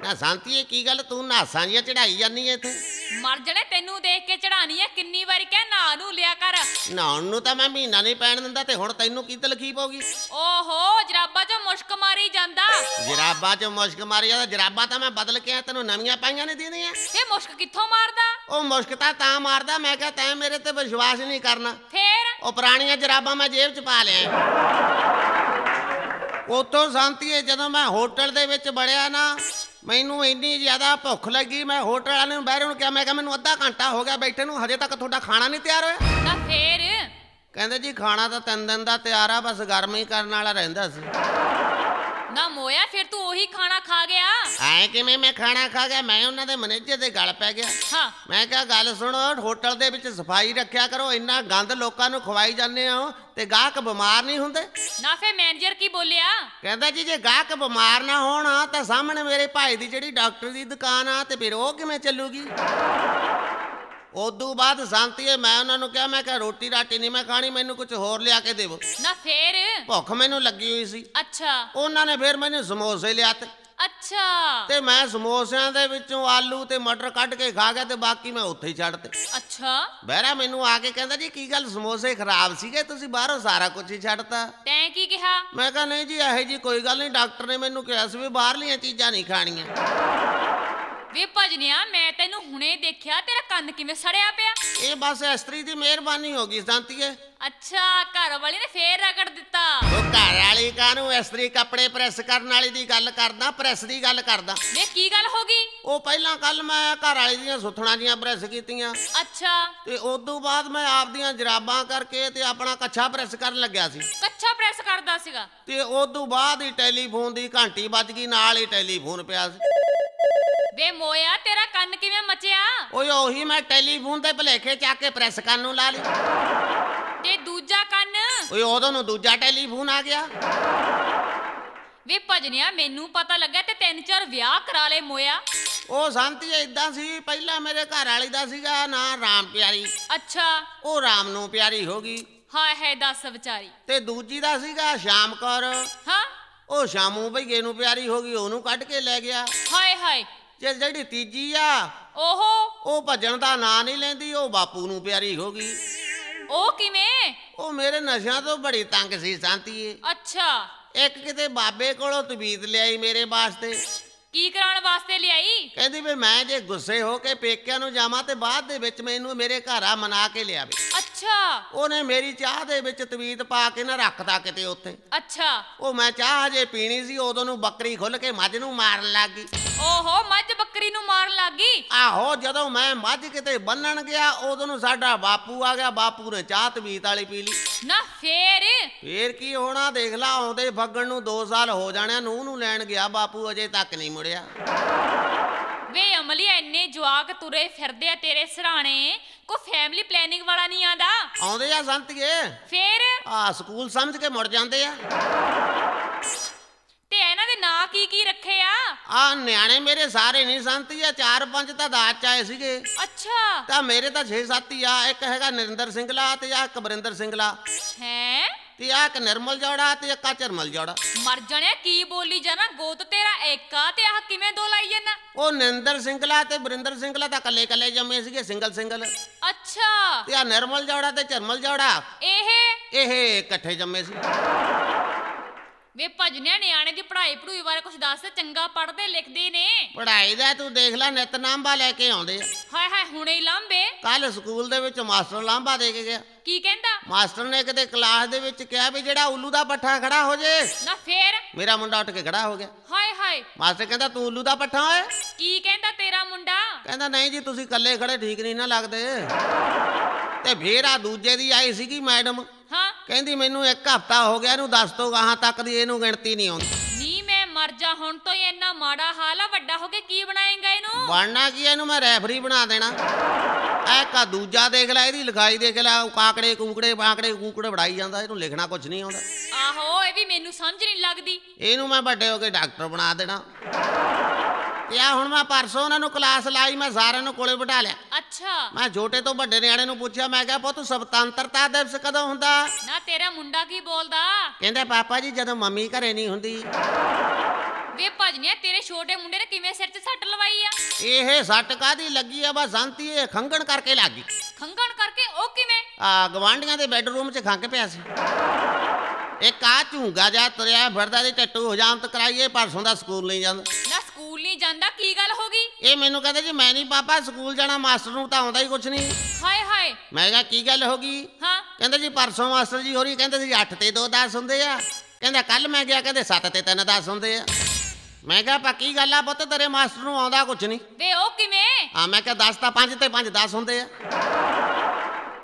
ਨਾ ਸ਼ਾਂਤੀਏ ਕੀ ਗੱਲ ਤੂੰ ਨਾਸਾਂ ਜੀਆਂ ਚੜਾਈ ਜਾਂਦੀ ਐ ਇੱਥੇ? ਮਰ ਜਣੇ, ਤੈਨੂੰ ਦੇਖ ਕੇ ਚੜਾਣੀ ਐ। ਕਿੰਨੀ ਵਾਰੀ ਕਹਿ ਨਹਾ ਨੂੰ ਲਿਆ ਕਰ। ਨਹਾਉਣ ਨੂੰ ਤਾਂ ਮੈਂ ਮਹੀਨਾ ਨਹੀਂ ਪੈਣ ਦਿੰਦਾ ਤੇ ਹੁਣ ਤੈਨੂੰ ਕੀ ਤਲਖੀਫ ਹੋ ਗਈ? ਓਹੋ, ਜਰਾਬਾਂ 'ਚੋਂ ਮੁਸ਼ਕ ਮਾਰੀ ਜਾਂਦਾ। ਜਰਾਬਾਂ 'ਚ ਮੁਸ਼ਕ ਮਾਰੀ ਜਾਂਦਾ? ਜਰਾਬਾਂ ਤਾਂ ਮੈਂ ਬਦਲ ਕੇ ਆ, ਤੈਨੂੰ ਨਵੀਆਂ ਪਾਈਆਂ ਨਹੀਂ ਦੇਣੀਆਂ। ਇਹ ਮੁਸ਼ਕ ਕਿੱਥੋਂ ਮਾਰਦਾ? ਉਹ ਮੁਸ਼ਕ ਤਾਂ ਮਾਰਦਾ, ਮੈਂ ਕਿਹਾ ਤੈਂ ਮੇਰੇ ਤੇ ਵਿਸ਼ਵਾਸ ਨਹੀਂ ਕਰਨਾ। ਫੇਰ ਉਹ ਪੁਰਾਣੀਆਂ ਜਰਾਬਾਂ ਮੈਂ ਜੇਬ 'ਚ ਪਾ ਲਿਆ। ਉੱਥੋਂ ਸ਼ਾਂਤੀਏ ਜਦੋਂ ਮੈਂ ਹੋਟਲ ਦੇ ਵਿੱਚ ਵੜਿਆ ਨਾ, ਮੈਨੂੰ ਇੰਨੀ ਜ਼ਿਆਦਾ ਭੁੱਖ ਲੱਗੀ, ਮੈਂ ਹੋਟਲ ਵਾਲੇ ਨੂੰ ਬਹਿਰੇ ਨੂੰ ਕਿਹਾ, ਮੈਂ ਕਿਹਾ ਮੈਨੂੰ ਅੱਧਾ ਘੰਟਾ ਹੋ ਗਿਆ ਬੈਠੇ ਨੂੰ, ਹਜੇ ਤੱਕ ਤੁਹਾਡਾ ਖਾਣਾ ਨਹੀਂ ਤਿਆਰ ਹੋਇਆ। ਨਾ ਫੇਰ ਕਹਿੰਦੇ ਜੀ ਖਾਣਾ ਤਾਂ 3 ਦਿਨ ਦਾ ਤਿਆਰ ਆ, ਬਸ ਗਰਮ ਹੀ ਕਰਨ ਵਾਲਾ ਰਹਿੰਦਾ ਸੀ। ਨਾ ਮੋਇਆ, ਫਿਰ ਤੂੰ ਉਹੀ ਖਾਣਾ ਖਾ ਗਿਆ? ਐ ਕਿਵੇਂ ਮੈਂ ਖਾਣਾ ਖਾ ਗਿਆ? ਮੈਂ ਉਹਨਾਂ ਦੇ ਮੈਨੇਜਰ ਦੇ ਗਲ ਪੈ ਗਿਆ। ਹਾਂ, ਮੈਂ ਕਿਹਾ ਗੱਲ ਸੁਣੋ, ਹੋਟਲ ਦੇ ਵਿੱਚ ਸਫਾਈ ਰੱਖਿਆ ਕਰੋ, ਇੰਨਾ ਗੰਦ ਲੋਕਾਂ ਨੂੰ ਖਵਾਈ ਜਾਂਦੇ ਹੋ ਤੇ ਗਾਹਕ ਬਿਮਾਰ ਨਹੀਂ ਹੁੰਦੇ? ਨਾ ਫੇਰ ਮੈਨੇਜਰ ਕੀ ਬੋਲਿਆ? ਕਹਿੰਦਾ ਜੀ ਜੇ ਗਾਹਕ ਬਿਮਾਰ ਨਾ ਹੋਣ ਤਾਂ ਸਾਹਮਣੇ ਮੇਰੇ ਭਾਈ ਦੀ ਜਿਹੜੀ ਡਾਕਟਰ ਦੀ ਦੁਕਾਨ ਆ ਤੇ ਫਿਰ ਉਹ ਕਿਵੇਂ ਚੱਲੂਗੀ? ਉਦੋਂ ਬਾਅਦ ਸ਼ਾਂਤੀਏ ਮੈਂ ਉਹਨਾਂ ਨੂੰ ਕਿਹਾ, ਮੈਂ ਕਿਹਾ ਰੋਟੀ ਰਾਟੀ ਨਹੀਂ ਮੈਂ ਖਾਣੀ, ਮੈਨੂੰ ਕੁਝ ਹੋਰ ਲਿਆ ਕੇ ਦੇਵੋ। ਨਾ ਫੇਰ? ਭੁੱਖ ਮੈਨੂੰ ਲੱਗੀ ਹੋਈ ਸੀ। ਅੱਛਾ ਉਹਨਾਂ ਨੇ ਫਿਰ ਮੈਨੂੰ ਸਮੋਸੇ ਲਿਆਤੇ ਅੱਛਾ। ਤੇ ਮੈਂ ਸਮੋਸਿਆਂ ਦੇ ਵਿੱਚੋਂ ਆਲੂ ਤੇ ਮਟਰ ਕੱਢ ਕੇ ਖਾ ਗਿਆ ਤੇ ਬਾਕੀ ਮੈਂ ਉੱਥੇ ਹੀ ਛੱਡਤੇ। ਅੱਛਾ, ਬਹਿਰਾ ਮੈਨੂੰ ਆ ਕੇ ਕਹਿੰਦਾ ਜੀ ਕੀ ਗੱਲ ਸਮੋਸੇ ਖਰਾਬ ਸੀਗੇ, ਤੁਸੀਂ ਬਾਹਰੋਂ ਸਾਰਾ ਕੁਝ ਹੀ ਛੱਡਤਾ? ਤੈਂ ਕੀ ਕਿਹਾ? ਮੈਂ ਕਿਹਾ ਨਹੀਂ ਜੀ ਇਹੋ ਜੀ ਕੋਈ ਗੱਲ ਨਹੀਂ, ਡਾਕਟਰ ਨੇ ਮੈਨੂੰ ਕਿਹਾ ਸੀ ਵੀ ਬਾਹਰਲੀਆਂ ਚੀਜ਼ਾਂ ਨਹੀਂ ਖਾਣੀਆਂ। ਵੇ ਭਜਨਿਆ, ਮੈਂ ਤੈਨੂੰ ਹੁਣੇ ਦੇਖਿਆ, ਤੇਰਾ ਕੰਨ ਕਿਵੇਂ ਸੜਿਆ ਪਿਆ? ਇਹ ਬਸ ਇਸਤਰੀ ਦੀ ਮਿਹਰਬਾਨੀ ਹੋ ਗਈ ਸ਼ਾਂਤੀਏ। ਅੱਛਾ, ਘਰ ਵਾਲੀ ਨੇ ਫੇਰ ਰਗੜ ਦਿੱਤਾ। ਉਹ ਘਰ ਵਾਲੀ ਕਾਹਨੂੰ, ਇਸਤਰੀ ਕੱਪੜੇ ਪ੍ਰੈਸ ਕਰਨ ਵਾਲੀ ਦੀ ਗੱਲ ਕਰਦਾ, ਪ੍ਰੈਸ ਦੀ ਗੱਲ ਕਰਦਾ। ਵੇ ਕੀ ਗੱਲ ਹੋ ਗਈ? ਉਹ ਪਹਿਲਾਂ ਕੱਲ ਮੈਂ ਘਰ ਵਾਲੀ ਦੀਆਂ ਸੁੱਥਣਾ ਦੀਆਂ ਪ੍ਰੈਸ ਕੀਤੀਆਂ ਅੱਛਾ, ਤੇ ਉਦੋਂ ਬਾਅਦ ਮੈਂ ਆਪਦੀਆਂ ਜਰਾਬਾਂ ਕਰਕੇ ਤੇ ਆਪਣਾ ਕੱਛਾ ਪ੍ਰੈਸ ਕਰਨ ਲੱਗਿਆ ਸੀ ਕੱਛਾ ਪ੍ਰੈਸ ਕਰਦਾ ਸੀਗਾ ਤੇ ਉਦੋਂ ਬਾਅਦ ਹੀ ਟੈਲੀਫੋਨ ਦੀ ਘੰਟੀ ਵੱਜ ਗਈ, ਨਾਲ ਹੀ ਟੈਲੀਫੋਨ ਪਿਆ ਸੀ। ਵੇ ਮੋਇਆ, ਤੇਰਾ ਕੰਨ ਕਿਵੇਂ ਮਚਿਆ? ਓਏ ਉਹੀ ਮੈਂ ਟੈਲੀਫੋਨ ਤੇ ਭਲੇਖੇ ਚੱਕ ਕੇ ਪ੍ਰੈਸ ਕਰਨ ਨੂੰ ਲਾ ਲਈ ਤੇ ਦੂਜਾ ਕੰਨ? ਓਏ ਉਦੋਂ ਨੂੰ ਦੂਜਾ ਟੈਲੀਫੋਨ ਆ ਗਿਆ। ਵੇ ਭਜਨਿਆ, ਮੈਨੂੰ ਪਤਾ ਲੱਗਾ ਤੇ 3-4 ਵਿਆਹ ਕਰਾ ਲਏ ਮੋਇਆ। ਉਹ ਸ਼ਾਂਤੀ ਏਦਾਂ ਸੀ, ਪਹਿਲਾਂ ਮੇਰੇ ਘਰ ਵਾਲੀ ਦਾ ਸੀਗਾ ਨਾਂ ਰਾਮ ਪਿਆਰੀ, ਅੱਛਾ, ਉਹ ਰਾਮ ਨੂੰ ਪਿਆਰੀ ਹੋ ਗਈ। ਹਾਏ ਹਾਏ ਦੱਸ ਵਿਚਾਰੀ। ਤੇ ਦੂਜੀ ਦਾ ਸੀਗਾ ਸ਼ਾਮ ਕੌਰ, ਹਾਂ, ਉਹ ਸ਼ਾਮੂ ਭਈਏ ਨੂੰ ਪਿਆਰੀ ਹੋ ਗਈ, ਉਹਨੂੰ ਕੱਢ ਕੇ ਲੈ ਗਿਆ। ਹਾਏ ਹਾਏ। ਜੇ ਜਿਹੜੀ ਤੀਜੀ ਆ ਓਹੋ, ਉਹ ਭੱਜਣ ਦਾ ਨਾਂ ਨਹੀਂ ਲੈਂਦੀ, ਉਹ ਬਾਪੂ ਨੂੰ ਪਿਆਰੀ ਹੋ ਗਈ। ਉਹ ਕਿਵੇਂ? ਉਹ ਮੇਰੇ ਨਸ਼ਿਆਂ ਤੋਂ ਬੜੀ ਤੰਗ ਸੀ ਸ਼ਾਂਤੀਏ। ਅੱਛਾ, ਇੱਕ ਕਿਤੇ ਬਾਬੇ ਕੋਲੋਂ ਤਵੀਤ ਲਿਆਈ ਮੇਰੇ ਵਾਸਤੇ, ਕੀ ਕਰਾਉਣ ਵਾਸਤੇ ਲਿਆਈ? ਕਹਿੰਦੀ ਵੀ ਮੈਂ ਜੇ ਗੁੱਸੇ ਹੋ ਕੇ ਪੇਕਿਆਂ ਨੂੰ ਜਾਵਾਂ ਤੇ ਬਾਅਦ ਦੇ ਵਿੱਚ ਮੈਨੂੰ ਮੇਰੇ ਘਰ ਆ ਮਨਾ ਕੇ ਲਿਆਵੇ। ਅੱਛਾ ਉਹਨੇ ਮੇਰੀ ਚਾਹ ਦੇ ਵਿੱਚ ਤਵੀਤ ਪਾ ਕੇ ਨਾ ਰੱਖਤਾ ਕਿਤੇ ਉੱਥੇ। ਅੱਛਾ। ਉਹ ਮੈਂ ਚਾਹ ਹਜੇ ਪੀਣੀ ਸੀ, ਉਦੋਂ ਨੂੰ ਬੱਕਰੀ ਖੁੱਲ ਕੇ ਮੱਝ ਨੂੰ ਮਾਰਨ ਲੱਗ ਗਈ। ਓਹੋ, ਮੱਝ ਬੱਕਰੀ ਨੂੰ ਮਾਰਨ ਲੱਗ ਗਈ? ਆਹੋ, ਜਦੋਂ ਮੈਂ ਮੱਝ ਕਿਤੇ ਬੰਨਣ ਗਿਆ ਉਦੋਂ ਨੂੰ ਸਾਡਾ ਬਾਪੂ ਆ ਗਿਆ, ਬਾਪੂ ਨੇ ਚਾਹ ਤਵੀਤ ਵਾਲੀ ਪੀ ਲਈ। ਨਾ ਫੇਰ? ਫੇਰ ਕੀ ਹੋਣਾ, ਦੇਖ ਲਾ ਆਉਂਦੇ ਫੱਗਣ ਨੂੰ 2 ਸਾਲ ਹੋ ਜਾਣਿਆ, ਨੂੰ ਲੈਣ ਗਿਆ ਬਾਪੂ, ਅਜੇ ਤੱਕ ਨਹੀਂ ਮੁੜਿਆ। ਵੇ ਅਮਲੀ, ਇੰਨੇ ਜਵਾਕ ਤੁਰੇ ਫਿਰਦੇ ਆ ਤੇਰੇ ਸਰਾਣੇ, ਕੋ ਫੈਮਿਲੀ ਪਲੈਨਿੰਗ ਵਾਲਾ ਨਹੀਂ ਆਂਦਾ? ਆਉਂਦੇ ਆ ਸੰਤੀਏ, ਫੇਰ? ਆ ਸਕੂਲ ਸਮਝ ਕੇ ਮੁੜ ਜਾਂਦੇ ਆ। ਤੇ ਇਹਨਾਂ ਦੇ ਨਾਂ ਕੀ ਕੀ ਰੱਖੇ ਆ? ਆ ਨਿਆਣੇ ਮੇਰੇ ਸਾਰੇ ਨਹੀਂ ਸੰਤੀਆ, 4-5 ਤਾਂ ਦਾਜ ਚ ਆਏ ਸੀਗੇ। ਅੱਛਾ। ਤਾਂ ਮੇਰੇ ਤਾਂ 6-7 ਹੀ ਆ। ਇੱਕ ਹੈਗਾ ਨਰਿੰਦਰ ਸਿੰਘਲਾ ਤੇ ਆ ਕਬਰਿੰਦਰ ਸਿੰਘਲਾ ਹੈ? ਤੇ ਆ ਇੱਕ ਨਿਰਮਲ ਜੋੜਾ ਤੇ ਇੱਕ ਚਰਮਲ ਜੋੜਾ। ਮਰ ਜਾਣਿਆ, ਕੀ ਬੋਲੀ ਜਾਣਾ? ਗੋਤ ਤੇਰਾ ਇੱਕ ਆ ਤੇ ਆਹ ਕਿਵੇਂ 2 ਲਾਈ ਜਾਣਾ? ਉਹ ਨਰਿੰਦਰ ਸਿੰਘਲਾ ਤੇ ਬਰਿੰਦਰ ਸਿੰਘਲਾ ਤਾਂ ਕੱਲੇ ਜੰਮੇ ਸੀਗੇ, ਸਿੰਗਲ। ਅੱਛਾ। ਤੇ ਆ ਨਿਰਮਲ ਜੋੜਾ ਤੇ ਚਰਮਲ ਜੋੜਾ ਇਹ ਇਕੱਠੇ ਜੰਮੇ ਸੀ। ਵੇ ਭਜਨਿਆ, ਨਿਆਣੇ ਦੀ ਪੜ੍ਹਾਈ ਬਾਰੇ ਕੁਝ ਦੱਸ, ਚੰਗਾ ਪੜ੍ਹਦੇ ਲਿਖਦੇ ਨੇ? ਪੜ੍ਹਾਈ ਦਾ ਤੂੰ ਦੇਖ ਲੈ, ਨਿਤ ਲਾਂਭਾ ਲੈ ਕੇ ਆਉਂਦੇ ਆ। ਹਾਏ ਹਾਏ, ਹੁਣੇ ਹੀ ਲਾਂਬੇ? ਕੱਲ ਸਕੂਲ ਦੇ ਵਿੱਚ ਮਾਸਟਰ ਲਾਂਭਾ ਦੇ ਕੇ ਗਿਆ। ਕੀ ਕਹਿੰਦਾ? ਮਾਸਟਰ ਨੇ ਕਿਤੇ ਕਲਾਸ ਦੇ ਵਿੱਚ ਕਿਹਾ ਵੀ ਜਿਹੜਾ ਉੱਲੂ ਦਾ ਪੱਠਾ ਖੜਾ ਹੋ ਜੇ। ਨਾ ਫੇਰ? ਮੇਰਾ ਮੁੰਡਾ ਉੱਠ ਕੇ ਖੜਾ ਹੋ ਗਿਆ। ਹਾਏ ਹਾਏ। ਮਾਸਟਰ ਕਹਿੰਦਾ ਤੂੰ ਉੱਲੂ ਦਾ ਪੱਠਾ ਓਏ? ਕੀ ਕਹਿੰਦਾ ਤੇਰਾ ਮੁੰਡਾ? ਕਹਿੰਦਾ ਨਹੀਂ ਜੀ, ਤੁਸੀਂ ਇਕੱਲੇ ਖੜੇ ਠੀਕ ਨਹੀਂ ਨਾ ਲੱਗਦੇ। ਤੇ ਫੇਰ ਆ ਦੂਜੇ ਦੀ ਆਈ ਸੀਗੀ ਮੈਡਮ, ਹਾਂ, ਕਹਿੰਦੀ ਮੈਨੂੰ 1 ਹਫ਼ਤਾ ਹੋ ਗਿਆ, ਇਹਨੂੰ ਦੱਸ ਤੋਂ ਗਾਹਾਂ ਤੱਕ ਦੀ ਇਹਨੂੰ ਗਿਣਤੀ ਨਹੀਂ ਆਉਂਦੀ। ਨੀ ਮੈਂ ਮਰ ਜਾ, ਹੁਣ ਤੋਂ ਹੀ ਇੰਨਾ ਮਾੜਾ ਹਾਲ ਆ, ਵੱਡਾ ਹੋ ਕੇ ਕੀ ਬਣਾਏਗਾ ਇਹਨੂੰ? ਬਣਨਾ ਕੀ, ਇਹਨੂੰ ਮੈਂ ਰੈਫਰੀ ਬਣਾ ਦੇਣਾ। ਕਾ ਦੂਜਾ ਦੇਖ ਲੈ, ਇਹਦੀ ਲਿਖਾਈ ਦੇਖ ਲੈ, ਕਾਕੜੇ ਕੂਕੜੇ ਵੜਾਈ ਜਾਂਦਾ, ਇਹਨੂੰ ਲਿਖਣਾ ਕੁਝ ਨਹੀਂ ਆਉਂਦਾ। ਆਹੋ, ਇਹ ਵੀ ਮੈਨੂੰ ਸਮਝ ਨਹੀਂ ਲੱਗਦੀ। ਇਹਨੂੰ ਮੈਂ ਵੱਡੇ ਹੋ ਕੇ ਡਾਕਟਰ ਬਣਾ ਦੇਣਾ। ਤੇ ਆ ਹੁਣ ਮੈਂ ਪਰਸੋਂ ਉਹਨਾਂ ਨੂੰ ਕਲਾਸ ਲਾਈ, ਮੈਂ ਸਾਰਿਆਂ ਨੂੰ ਕੋਲੇ ਬਿਠਾ ਲਿਆ। ਅੱਛਾ। ਮੈਂ ਛੋਟੇ ਤੋਂ ਵੱਡੇ ਨਿਆਣੇ ਨੂੰ ਪੁੱਛਿਆ, ਮੈਂ ਕਿਹਾ ਪੁੱਤ ਸੁਤੰਤਰਤਾ ਦਿਵਸ ਕਦੋਂ ਹੁੰਦਾ? ਨਾ ਤੇਰਾ ਮੁੰਡਾ ਕੀ ਬੋਲਦਾ? ਕਹਿੰਦੇ ਪਾਪਾ ਜੀ ਜਦੋਂ ਮੰਮੀ ਘਰੇ ਨਹੀਂ ਹੁੰਦੀ। ਵੇ ਭਜਨਿਆ, ਤੇਰੇ ਛੋਟੇ ਮੁੰਡੇ ਨੇ ਕਿਵੇਂ ਸਿਰ 'ਚ ਇਹ ਸੱਟ ਕਾਹਦੀ ਲੱਗੀ ਆ? ਬਸ ਸੰਤੀ ਇਹ ਖੰਗਣ ਕਰਕੇ ਲੱਗ ਗਈ। ਖੰਗਣ ਕਰਕੇ? ਉਹ ਕਿਵੇਂ? ਆ ਗਵਾਂਢੀਆਂ ਦੇ ਬੈੱਡਰੂਮ 'ਚ ਖੰਗ ਪਿਆ ਸੀ। ਇੱਕ ਆ ਝੂੰਗਾ ਜਾ ਤੁਰਿਆ ਫਿਰਦਾ ਦੀ ਟੱਟੂ ਹਜਾਮਤ ਕਰਾਈਏ, ਪਰਸੋਂ ਦਾ ਸਕੂਲ ਨਹੀਂ ਜਾਂਦਾ। ਨਾ ਸਕੂਲ ਨਹੀਂ ਜਾਂਦਾ, ਕੀ ਗੱਲ ਹੋ ਗਈ? ਇਹ ਮੈਨੂੰ ਕਹਿੰਦੇ ਜੀ ਮੈਂ ਨਹੀਂ ਪਾਪਾ ਸਕੂਲ ਜਾਣਾ, ਮਾਸਟਰ ਨੂੰ ਤਾਂ ਆਉਂਦਾ ਹੀ ਕੁਛ ਨਹੀਂ। ਹਾਏ ਹਾਏ। ਮੈਂ ਕਿਹਾ ਕੀ ਗੱਲ ਹੋ ਗਈ? ਹਾਂ। ਕਹਿੰਦੇ ਜੀ ਪਰਸੋਂ ਮਾਸਟਰ ਜੀ ਹੋਰੀ ਕਹਿੰਦੇ ਸੀ 8 ਤੇ 2 10 ਹੁੰਦੇ ਆ। ਕਹਿੰਦਾ ਕੱਲ ਮੈਂ ਗਿਆ ਕਹਿੰਦੇ 7 ਤੇ 3 10 ਹੁੰਦੇ ਆ। ਮੈਂ ਕਿਹਾ ਪੱਕੀ ਗੱਲ ਆ ਪੁੱਤ, ਤੇਰੇ ਮਾਸਟਰ ਨੂੰ ਆਉਂਦਾ ਕੁਛ ਨਹੀਂ। ਵੇ ਉਹ ਕਿਵੇਂ? ਮੈਂ ਕਿਹਾ 10 ਤਾਂ 5 ਤੇ 5 10 ਹੁੰਦੇ ਆ।